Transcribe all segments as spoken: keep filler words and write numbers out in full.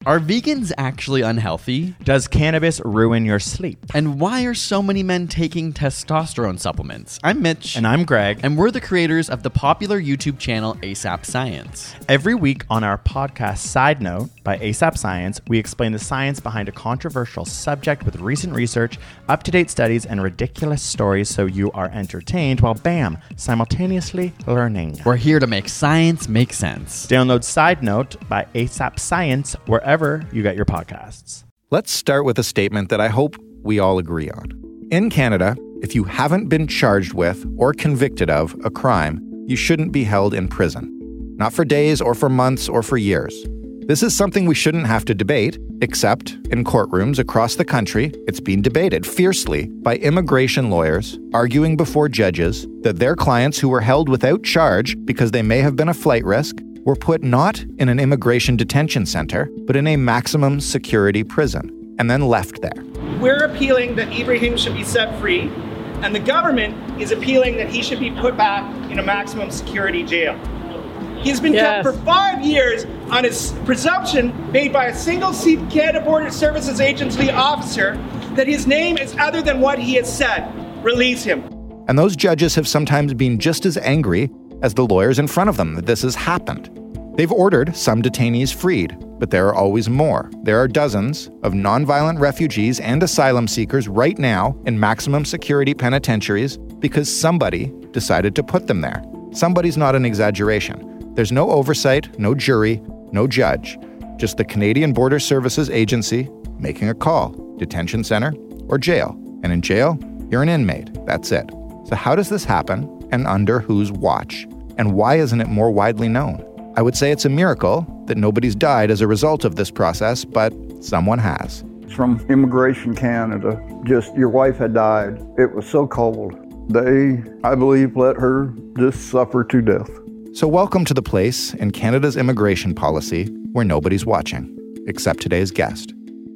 Are vegans actually unhealthy? Does cannabis ruin your sleep? And why are so many men taking testosterone supplements? I'm Mitch. And I'm Greg. And we're the creators of the popular YouTube channel ASAP Science. Every week on our podcast Side Note by ASAP Science, we explain the science behind a controversial subject with recent research, up-to-date studies, and ridiculous stories so you are entertained while, bam, simultaneously learning. We're here to make science make sense. Download Side Note by ASAP Science wherever you get your podcasts. Let's start with a statement that I hope we all agree on. In Canada, if you haven't been charged with or convicted of a crime, you shouldn't be held in prison. Not for days or for months or for years. This is something we shouldn't have to debate, except in courtrooms across the country, it's being debated fiercely by immigration lawyers arguing before judges that their clients who were held without charge because they may have been a flight risk were put not in an immigration detention center, but in a maximum security prison, and then left there. We're appealing that Ibrahim should be set free, and the government is appealing that he should be put back in a maximum security jail. He's been yes. kept for five years on his presumption made by a single Canada Border Services Agency officer that his name is other than what he has said. Release him. And those judges have sometimes been just as angry as the lawyers in front of them that this has happened. They've ordered some detainees freed, but there are always more. There are dozens of nonviolent refugees and asylum seekers right now in maximum security penitentiaries because somebody decided to put them there. Somebody's not an exaggeration. There's no oversight, no jury, no judge, just the Canadian Border Services Agency making a call, detention center or jail. And in jail, you're an inmate. That's it. So how does this happen and under whose watch? And why isn't it more widely known? I would say it's a miracle that nobody's died as a result of this process, but someone has. From Immigration Canada, just your wife had died. It was so cold. They, I believe, let her just suffer to death. So welcome to the place in Canada's immigration policy where nobody's watching, except today's guest.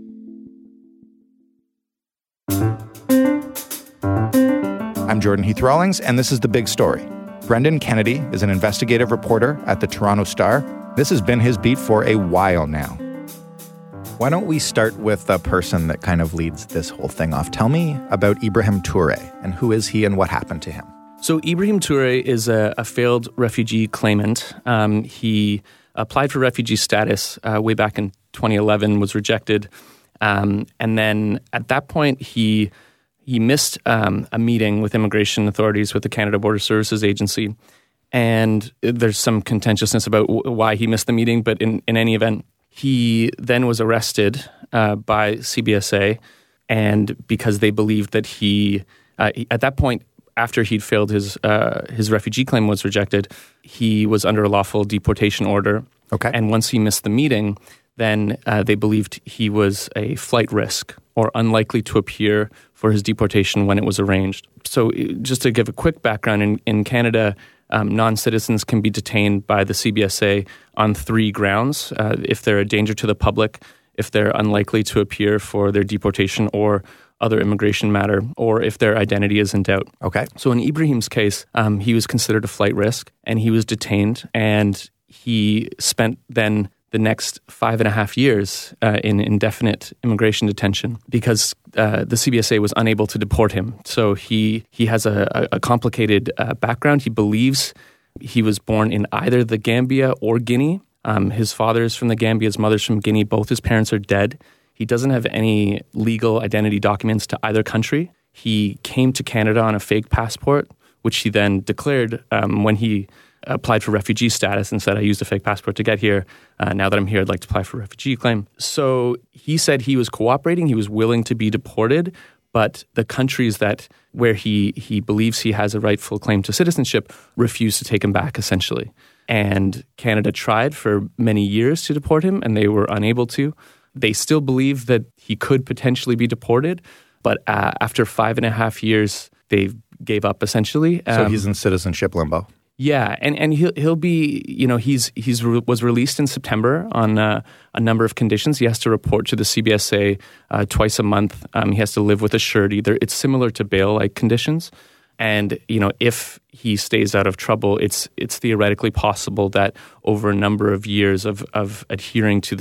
I'm Jordan Heath Rawlings, and this is The Big Story. Brendan Kennedy is an investigative reporter at the Toronto Star. This has been his beat for a while now. Why don't we start with the person that kind of leads this whole thing off? Tell me about Ibrahim Toure, and who is he and what happened to him? So Ibrahim Toure is a, a failed refugee claimant. Um, he applied for refugee status uh, way back in twenty eleven, was rejected. Um, and then at that point, he he missed um, a meeting with immigration authorities with the Canada Border Services Agency. And there's some contentiousness about w- why he missed the meeting. But in, in any event, he then was arrested uh, by C B S A. And because they believed that he, uh, he at that point, after he'd failed his uh, his refugee claim was rejected, he was under a lawful deportation order. Okay. And once he missed the meeting, then uh, they believed he was a flight risk or unlikely to appear for his deportation when it was arranged. So just to give a quick background, in, in Canada, um, non-citizens can be detained by the C B S A on three grounds. Uh, if they're a danger to the public, if they're unlikely to appear for their deportation or other immigration matter, or if their identity is in doubt. Okay. So in Ibrahim's case, um, he was considered a flight risk, and he was detained, and he spent then the next five and a half years uh, in indefinite immigration detention because uh, the C B S A was unable to deport him. So he he has a, a complicated uh, background. He believes he was born in either the Gambia or Guinea. Um, his father is from the Gambia, his mother's from Guinea. Both his parents are dead. He doesn't have any legal identity documents to either country. He came to Canada on a fake passport, which he then declared um, when he applied for refugee status and said, I used a fake passport to get here. Uh, now that I'm here, I'd like to apply for a refugee claim. So he said he was cooperating. He was willing to be deported, but the countries that where he, he believes he has a rightful claim to citizenship refused to take him back, essentially. And Canada tried for many years to deport him, and they were unable to. They still believe that he could potentially be deported, but uh, after five and a half years, they gave up essentially. So Um, he's in citizenship limbo. Yeah, and, and he'll he'll be you know he's he's re- was released in September on uh, a number of conditions. He has to report to the C B S A uh, twice a month. Um, he has to live with a surety. There, it's similar to bail-like conditions. And you know, if he stays out of trouble, it's it's theoretically possible that over a number of years of of adhering to the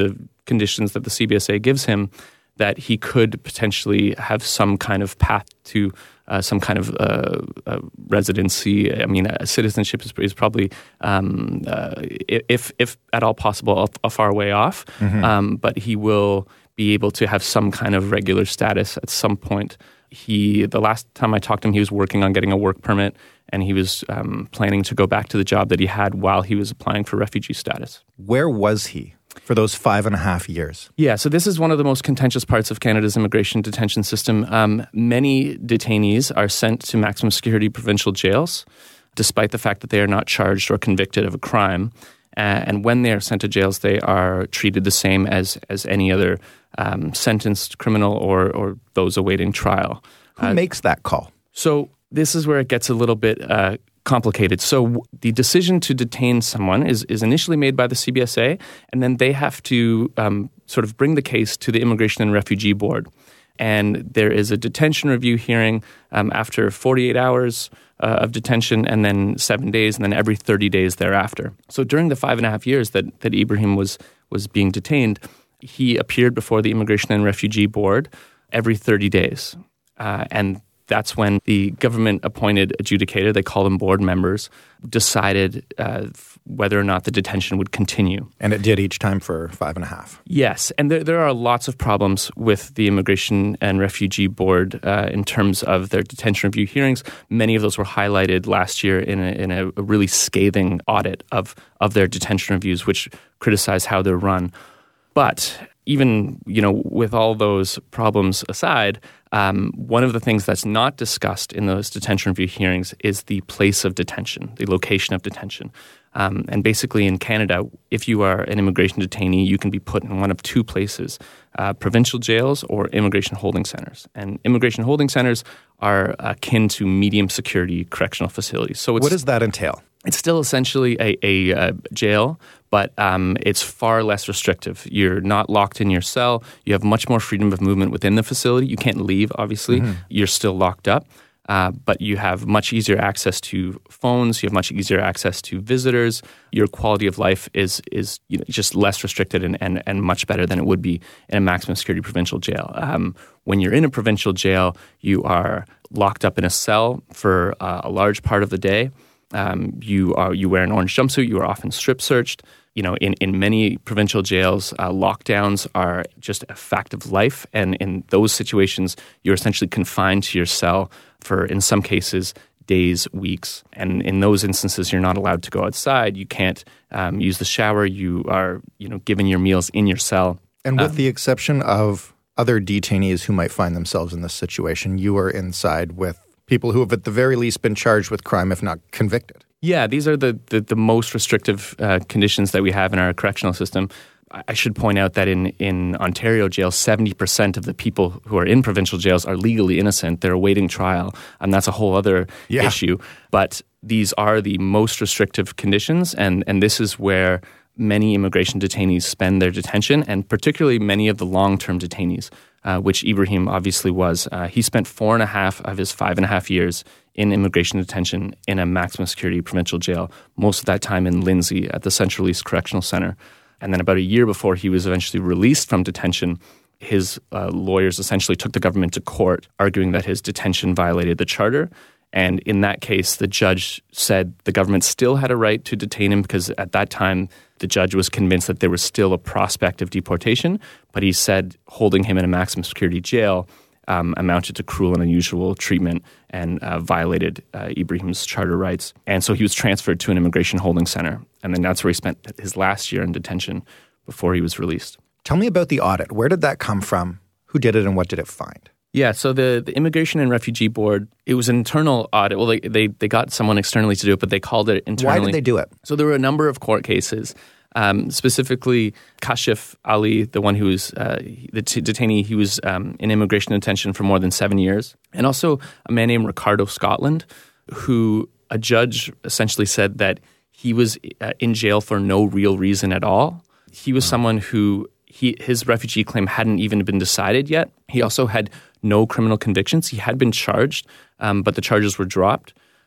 conditions that the C B S A gives him, that he could potentially have some kind of path to uh, some kind of uh, uh, residency. I mean, uh, citizenship is, is probably, um, uh, if if at all possible, a, a far way off. Mm-hmm. Um, but he will be able to have some kind of regular status at some point. He, the last time I talked to him, he was working on getting a work permit, and he was um, planning to go back to the job that he had while he was applying for refugee status. Where was he for those five and a half years? Yeah, so this is one of the most contentious parts of Canada's immigration detention system. Um, many detainees are sent to maximum security provincial jails, despite the fact that they are not charged or convicted of a crime. Uh, and when they are sent to jails, they are treated the same as as any other um, sentenced criminal or or those awaiting trial. Who uh, makes that call? So this is where it gets a little bit uh, complicated. So w- the decision to detain someone is, is initially made by the C B S A, and then they have to um, sort of bring the case to the Immigration and Refugee Board. And there is a detention review hearing um, after forty-eight hours uh, of detention, and then seven days, and then every thirty days thereafter. So during the five and a half years that, that Ibrahim was, was being detained, he appeared before the Immigration and Refugee Board every thirty days. Uh, and that's when the government-appointed adjudicator, they call them board members, decided uh, whether or not the detention would continue. And it did each time for five and a half. Yes, and there, there are lots of problems with the Immigration and Refugee Board uh, in terms of their detention review hearings. Many of those were highlighted last year in a, in a really scathing audit of, of their detention reviews, which criticized how they're run. But even, you know, with all those problems aside, um, one of the things that's not discussed in those detention review hearings is the place of detention, the location of detention. Um, and basically in Canada, if you are an immigration detainee, you can be put in one of two places, uh, provincial jails or immigration holding centers. And immigration holding centers are akin to medium security correctional facilities. So it's, what does that entail? It's still essentially a, a, a jail, but um, it's far less restrictive. You're not locked in your cell. You have much more freedom of movement within the facility. You can't leave, obviously. Mm-hmm. You're still locked up. Uh, but you have much easier access to phones. You have much easier access to visitors. Your quality of life is is you know, just less restricted and, and, and much better than it would be in a maximum security provincial jail. Um, when you're in a provincial jail, you are locked up in a cell for uh, a large part of the day. Um, you are you wear an orange jumpsuit. You are often strip searched. You know, in, in many provincial jails, uh, lockdowns are just a fact of life. And in those situations, you're essentially confined to your cell for, in some cases, days, weeks. And in those instances, you're not allowed to go outside. You can't um, use the shower. You are, you know, given your meals in your cell. And with um, the exception of other detainees who might find themselves in this situation, you are inside with people who have at the very least been charged with crime, if not convicted. Yeah, these are the, the, the most restrictive uh, conditions that we have in our correctional system. I should point out that in, in Ontario jails, seventy percent of the people who are in provincial jails are legally innocent. They're awaiting trial, and that's a whole other yeah. issue. But these are the most restrictive conditions, and, and this is where many immigration detainees spend their detention, and particularly many of the long-term detainees, uh, which Ibrahim obviously was. Uh, he spent four and a half of his five and a half years in immigration detention in a maximum security provincial jail, most of that time in Lindsay at the Central East Correctional Centre. And then about a year before he was eventually released from detention, his uh, lawyers essentially took the government to court, arguing that his detention violated the charter. And in that case, the judge said the government still had a right to detain him because at that time, the judge was convinced that there was still a prospect of deportation. But he said holding him in a maximum security jail um, amounted to cruel and unusual treatment and uh, violated uh, Ibrahim's charter rights. And so he was transferred to an immigration holding center. And then that's where he spent his last year in detention before he was released. Tell me about the audit. Where did that come from? Who did it and what did it find? Yeah, so the, the Immigration and Refugee Board, it was an internal audit. Well, they, they they got someone externally to do it, but they called it internally. Why did they do it? So there were a number of court cases, um, specifically Kashif Ali, the one who was uh, the t- detainee, he was um, in immigration detention for more than seven years. And also a man named Ricardo Scotland, who a judge essentially said that he was uh, in jail for no real reason at all. He was someone who he his refugee claim hadn't even been decided yet. He also had no criminal convictions. He had been charged, um, but the charges were dropped.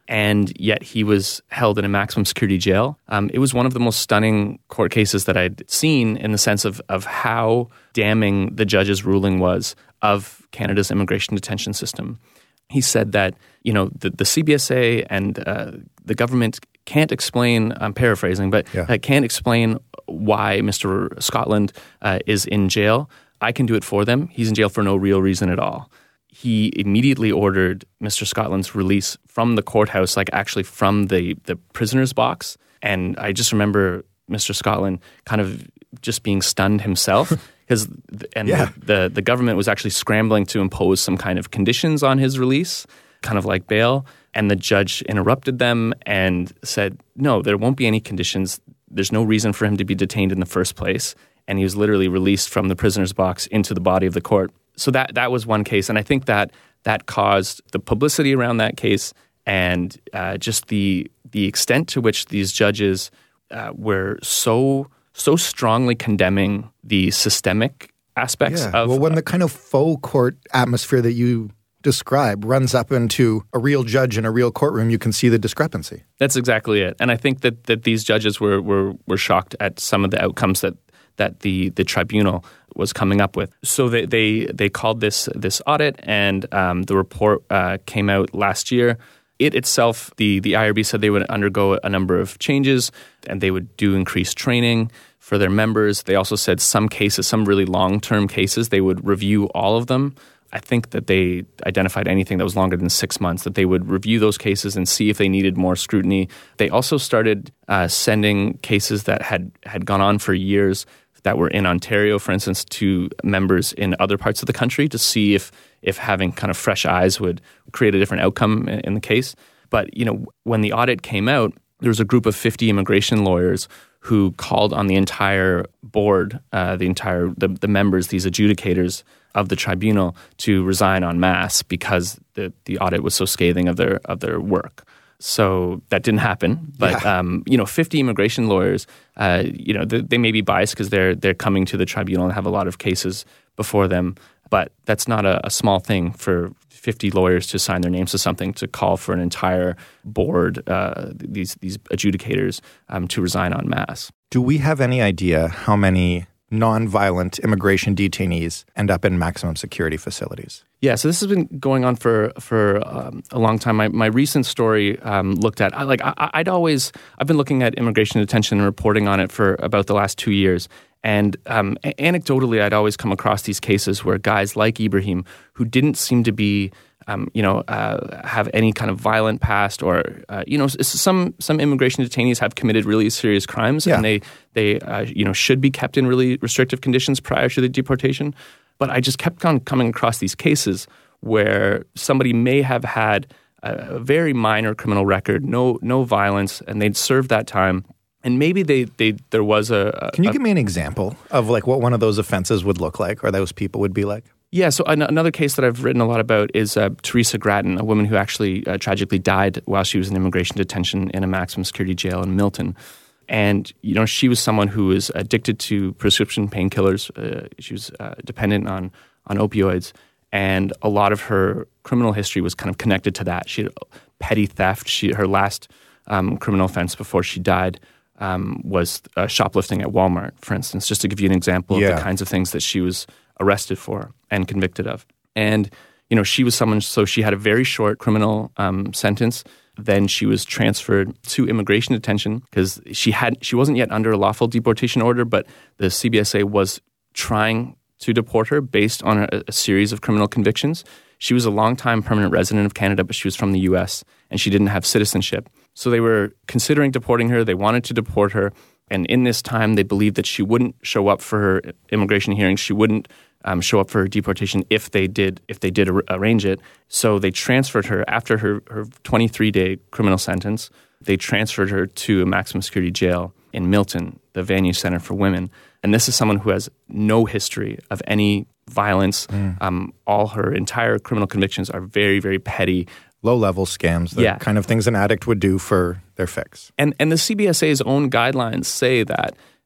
and yet he was held in a maximum security jail. Um, it was one of the most stunning court cases that I'd seen in the sense of, of how damning the judge's ruling was of Canada's immigration detention system. He said that, you know, the, the C B S A and uh, the government can't explain, I'm paraphrasing, but Yeah. uh, can't explain why Mister Scotland uh, is in jail. I can do it for them. He's in jail for no real reason at all. He immediately ordered Mister Scotland's release from the courthouse, like actually from the, the prisoner's box. And I just remember Mister Scotland kind of just being stunned himself. Because and Yeah. the, the the government was actually scrambling to impose some kind of conditions on his release, kind of like bail. And the judge interrupted them and said, no, there won't be any conditions. There's no reason for him to be detained in the first place. And he was literally released from the prisoner's box into the body of the court. So that that was one case. And I think that that caused the publicity around that case and uh, just the the extent to which these judges uh, were so so strongly condemning the systemic aspects Yeah. of well, when the kind of faux court atmosphere that you describe runs up into a real judge in a real courtroom, you can see the discrepancy. That's exactly it. And I think that, that these judges were, were were shocked at some of the outcomes that that the the tribunal was coming up with. So they they, they called this this audit, and um, the report uh, came out last year. It itself, the, the I R B said they would undergo a number of changes, and they would do increased training for their members. They also said some cases, some really long-term cases, they would review all of them. I think that they identified anything that was longer than six months, that they would review those cases and see if they needed more scrutiny. They also started uh, sending cases that had, had gone on for years that were in Ontario, for instance, to members in other parts of the country to see if if having kind of fresh eyes would create a different outcome in, in the case. But, you know, when the audit came out, there was a group of fifty immigration lawyers who called on the entire board, uh, the entire the, the members, these adjudicators of the tribunal, to resign en masse because the, the audit was so scathing of their of their work. So that didn't happen. But Yeah. um, you know, fifty immigration lawyers, uh, you know, they, they may be biased because they're they're coming to the tribunal and have a lot of cases before them. But that's not a, a small thing for fifty lawyers to sign their names to something, to call for an entire board, uh, these these adjudicators, um, to resign en masse. Do we have any idea how many nonviolent immigration detainees end up in maximum security facilities? Yeah, so this has been going on for for um, a long time. My my recent story um, looked at I, like I, I'd always I've been looking at immigration detention and reporting on it for about the last two years. And um, anecdotally, I'd always come across these cases where guys like Ibrahim, who didn't seem to be, um, you know, uh, have any kind of violent past, or uh, you know, some some immigration detainees have committed really serious crimes, Yeah. and they they uh, you know should be kept in really restrictive conditions prior to the deportation. But I just kept on coming across these cases where somebody may have had a very minor criminal record, no no violence, and they'd served that time. And maybe they, they there was a... a Can you a, give me an example of like what one of those offenses would look like, or those people would be like? Yeah, so an- another case that I've written a lot about is uh, Teresa Grattan, a woman who actually uh, tragically died while she was in immigration detention in a maximum security jail in Milton. And, you know, she was someone who was addicted to prescription painkillers. Uh, she was uh, dependent on, on opioids. And a lot of her criminal history was kind of connected to that. She had petty theft. She Her last um, criminal offense before she died Um, was uh, shoplifting at Walmart, for instance, just to give you an example Yeah. of the kinds of things that she was arrested for and convicted of. And, you know, she was someone, so she had a very short criminal um, sentence. Then she was transferred to immigration detention because she had she wasn't yet under a lawful deportation order, but the C B S A was trying to deport her based on a, a series of criminal convictions. She was a longtime permanent resident of Canada, but she was from the U S and she didn't have citizenship. So they were considering deporting her. They wanted to deport her. And in this time, they believed that she wouldn't show up for her immigration hearings. She wouldn't um, show up for her deportation if they did if they did ar- arrange it. So they transferred her after her, her twenty-three day criminal sentence. They transferred her to a maximum security jail in Milton, the Vanier Center for Women. And this is someone who has no history of any violence. Mm. Um, all her entire criminal convictions are very, very petty. Low-level scams, the Yeah. kind of things an addict would do for their fix. And and the C B S A's own guidelines say that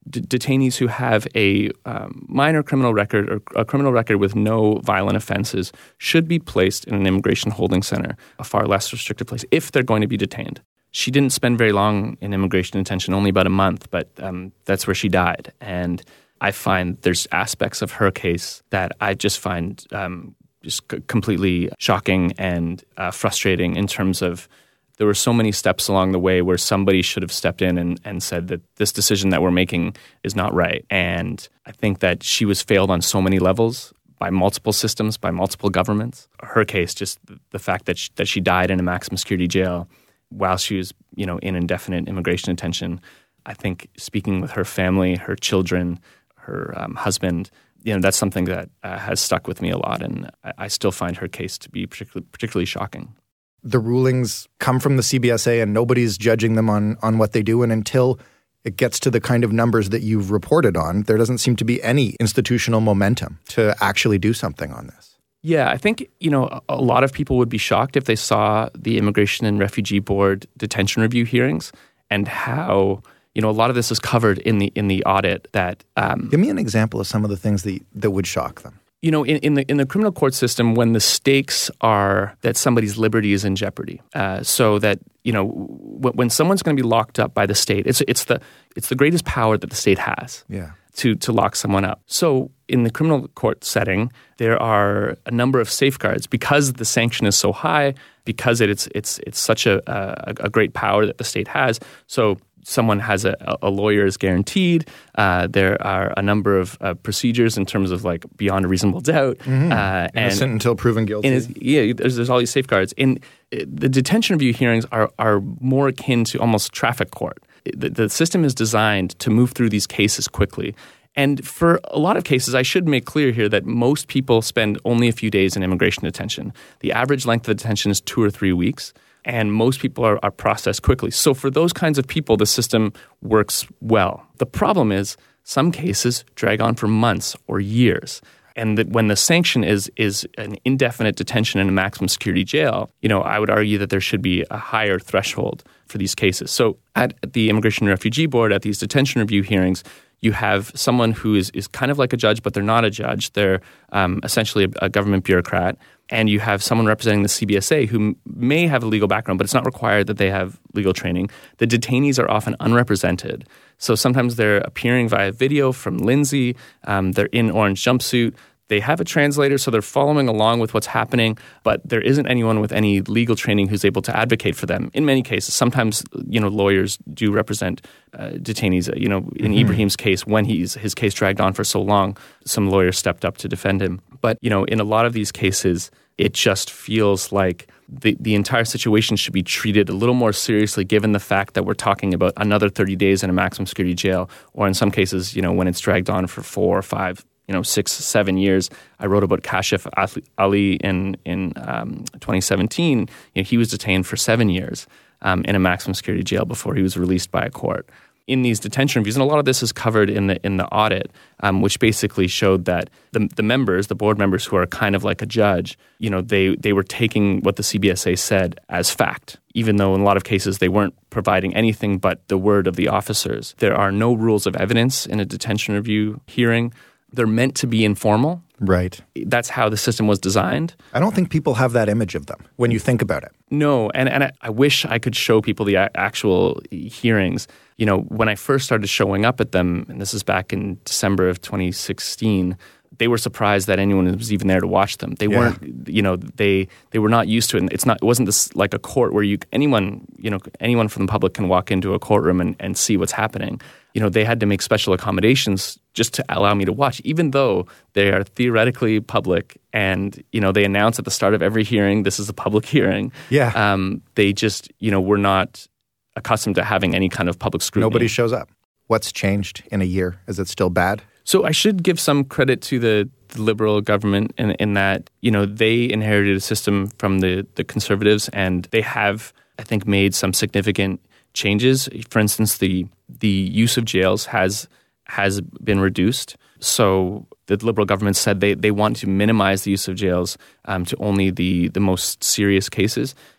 d- detainees who have a um, minor criminal record or a criminal record with no violent offenses should be placed in an immigration holding center, a far less restrictive place, if they're going to be detained. She didn't spend very long in immigration detention, only about a month, but um, that's where she died. And I find there's aspects of her case that I just find um, just c- completely shocking and uh, frustrating in terms of there were so many steps along the way where somebody should have stepped in and, and said that this decision that we're making is not right. And I think that she was failed on so many levels by multiple systems, by multiple governments. Her case, just the fact that she, that she died in a maximum security jail while she was, you know, in indefinite immigration detention. I think speaking with her family, her children, her um, husband, you know, that's something that uh, has stuck with me a lot. And I, I still find her case to be particularly, particularly shocking. The rulings come from the C B S A and nobody's judging them on, on what they do. And until it gets to the kind of numbers that you've reported on, there doesn't seem to be any institutional momentum to actually do something on this. Yeah, I think, you know, a lot of people would be shocked if they saw the Immigration and Refugee Board detention review hearings and how, you know, a lot of this is covered in the in the audit that... Um, Give me an example of some of the things that, that would shock them. You know, in, in the in the criminal court system, when the stakes are that somebody's liberty is in jeopardy, uh, so that, you know, w- when someone's going to be locked up by the state, it's it's the it's the greatest power that the state has. Yeah. To, to lock someone up. So in the criminal court setting, there are a number of safeguards because the sanction is so high, because it, it's it's it's such a, a a great power that the state has. So someone has a, a lawyer is guaranteed. Uh, there are a number of uh, procedures in terms of like beyond a reasonable doubt. Mm-hmm. Uh, Innocent and, until proven guilty. And is, yeah, there's, there's all these safeguards. And the detention review hearings are are more akin to almost traffic court. The, the system is designed to move through these cases quickly. And for a lot of cases, I should make clear here that most people spend only a few days in immigration detention. The average length of detention is two or three weeks, and most people are, are processed quickly. So for those kinds of people, the system works well. The problem is some cases drag on for months or years. And that when the sanction is is an indefinite detention in a maximum security jail, you know, I would argue that there should be a higher threshold for these cases. So at the Immigration and Refugee Board, at these detention review hearings, you have someone who is, is kind of like a judge, but they're not a judge. They're um, essentially a, a government bureaucrat. And you have someone representing the C B S A who m- may have a legal background, but it's not required that they have legal training. The detainees are often unrepresented. So sometimes they're appearing via video from Lindsay. Um, they're in orange jumpsuit. They have a translator, so they're following along with what's happening, but there isn't anyone with any legal training who's able to advocate for them. In many cases, sometimes, you know, lawyers do represent uh, detainees. You know, in mm-hmm. Ibrahim's case, when he's his case dragged on for so long, some lawyers stepped up to defend him. But, you know, in a lot of these cases, it just feels like the, the entire situation should be treated a little more seriously given the fact that we're talking about another thirty days in a maximum security jail, or in some cases, you know, when it's dragged on for four or five you know, six, seven years. I wrote about Kashif Ali in in um, twenty seventeen. You know, he was detained for seven years um, in a maximum security jail before he was released by a court. In these detention reviews, and a lot of this is covered in the in the audit, um, which basically showed that the the members, the board members who are kind of like a judge, you know, they they were taking what the C B S A said as fact, even though in a lot of cases they weren't providing anything but the word of the officers. There are no rules of evidence in a detention review hearing. They're meant to be informal. Right. That's how the system was designed. I don't think people have that image of them when you think about it. No, and, and I, I wish I could show people the a- actual hearings. You know, when I first started showing up at them, and this is back in December of twenty sixteen, they were surprised that anyone was even there to watch them. They yeah. weren't, you know, they they were not used to it. And it's not, it wasn't this like a court where you anyone, you know, anyone from the public can walk into a courtroom and, and see what's happening. You know, they had to make special accommodations just to allow me to watch, even though they are theoretically public. And, you know, they announce at the start of every hearing, this is a public hearing. Yeah. Um, they just, you know, were not accustomed to having any kind of public scrutiny. Nobody shows up. What's changed in a year? Is it still bad? So I should give some credit to the, the Liberal government in, in that, you know, they inherited a system from the, the Conservatives, and they have, I think, made some significant changes. For instance, the the use of jails has has been reduced. So the Liberal government said they, they want to minimize the use of jails um, to only the, the most serious cases.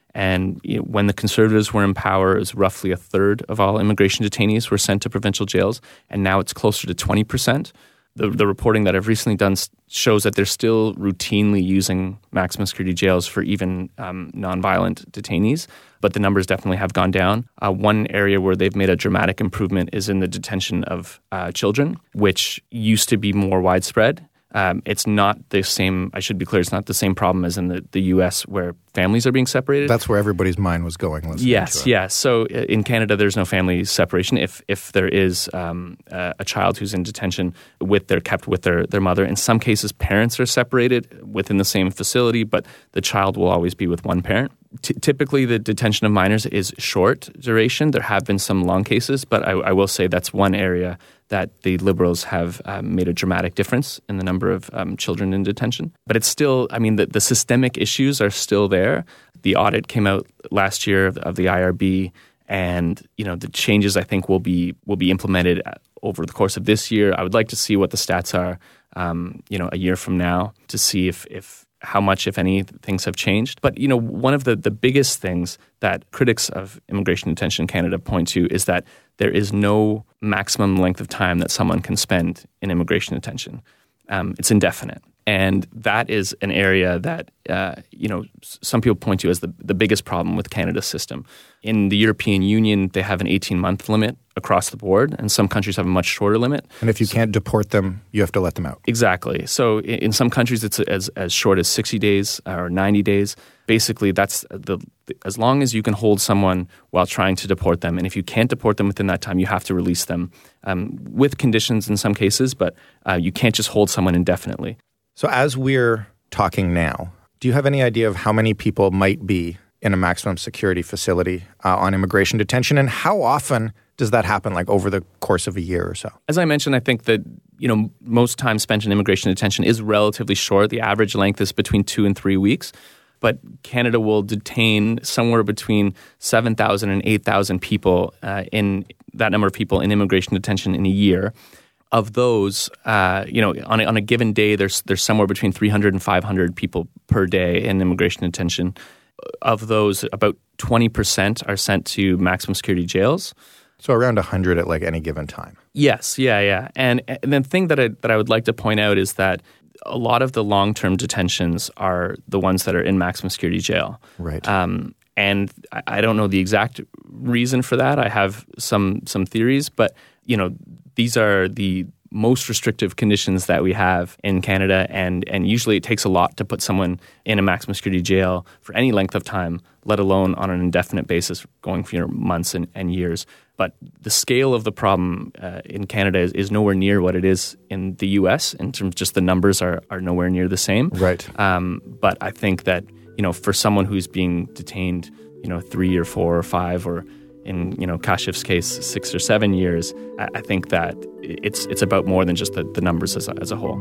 And you know, when the Conservatives were in power, it was roughly a third of all immigration detainees were sent to provincial jails, and now it's closer to twenty percent. The, the reporting that I've recently done shows that they're still routinely using maximum security jails for even um, nonviolent detainees, but the numbers definitely have gone down. Uh, one area where they've made a dramatic improvement is in the detention of uh, children, which used to be more widespread. Um, it's not the same, I should be clear, it's not the same problem as in the, the U S where families are being separated. That's where everybody's mind was going. Yes, yes. So in Canada, there's no family separation. If if there is um, a, a child who's in detention, with they're kept with their, their mother. In some cases, parents are separated within the same facility, but the child will always be with one parent. T- typically, the detention of minors is short duration. There have been some long cases, but I, I will say that's one area that the Liberals have um, made a dramatic difference in the number of um, children in detention. But it's still, I mean, the, the systemic issues are still there. The audit came out last year of, of the I R B, and you know the changes I think will be will be implemented over the course of this year. I would like to see what the stats are, um, you know, a year from now to see if if how much, if any, things have changed. But, you know, one of the, the biggest things that critics of immigration detention in Canada point to is that there is no maximum length of time that someone can spend in immigration detention. Um, it's indefinite. And that is an area that, uh, you know, some people point to as the, the biggest problem with Canada's system. In the European Union, they have an eighteen-month limit across the board, and some countries have a much shorter limit. And if you so, can't deport them, you have to let them out. Exactly. So in, in some countries, it's as, as short as sixty days or ninety days. Basically, that's the as long as you can hold someone while trying to deport them. And if you can't deport them within that time, you have to release them um, with conditions in some cases, but uh, you can't just hold someone indefinitely. So as we're talking now, do you have any idea of how many people might be in a maximum security facility uh, on immigration detention, and how often does that happen, like over the course of a year or so? As I mentioned, I think that, you know, most time spent in immigration detention is relatively short. The average length is between two and three weeks. But Canada will detain somewhere between seven thousand and eight thousand people, uh, in that number of people in immigration detention in a year. Of those, uh, you know, on a, on a given day, there's there's somewhere between three hundred and five hundred people per day in immigration detention. Of those, about twenty percent are sent to maximum security jails. So around one hundred at like any given time. Yes, yeah, yeah. And, and the thing that I, that I would like to point out is that a lot of the long-term detentions are the ones that are in maximum security jail. Right. Um, and I, I don't know the exact reason for that. I have some some theories, but you know, these are the most restrictive conditions that we have in Canada, and and usually it takes a lot to put someone in a maximum security jail for any length of time, let alone on an indefinite basis going for, you know, months and, and years. But the scale of the problem uh, in Canada is, is nowhere near what it is in the U S in terms of just the numbers are, are nowhere near the same. Right. Um, but I think that, you know, for someone who's being detained, you know, three or four or five or in, you know, Kashif's case, six or seven years, I, I think that it's it's about more than just the, the numbers as a, as a whole.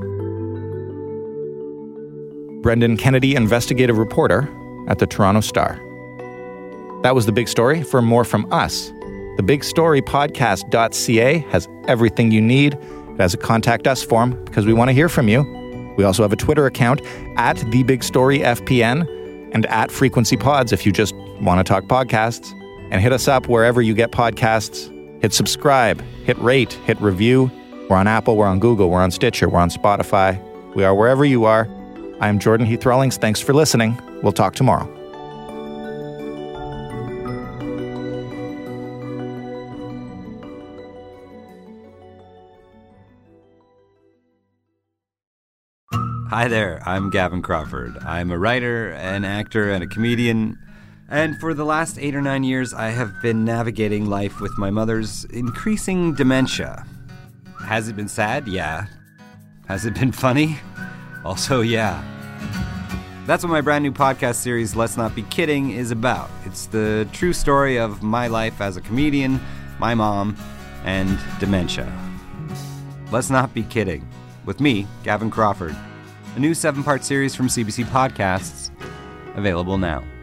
Brendan Kennedy, investigative reporter at the Toronto Star. That was The Big Story. For more from us, the big story podcast dot c a has everything you need. It has a contact us form because we want to hear from you. We also have a Twitter account at The Big Story F P N and at Frequency Pods if you just want to talk podcasts. And hit us up wherever you get podcasts. Hit subscribe, hit rate, hit review. We're on Apple, we're on Google, we're on Stitcher, we're on Spotify. We are wherever you are. I am Jordan Heath Rawlings. Thanks for listening. We'll talk tomorrow. Hi there, I'm Gavin Crawford. I'm a writer, an actor, and a comedian. And for the last eight or nine years, I have been navigating life with my mother's increasing dementia. Has it been sad? Yeah. Has it been funny? Also, yeah. That's what my brand new podcast series, Let's Not Be Kidding, is about. It's the true story of my life as a comedian, my mom, and dementia. Let's Not Be Kidding. With me, Gavin Crawford. A new seven-part series from C B C Podcasts, available now.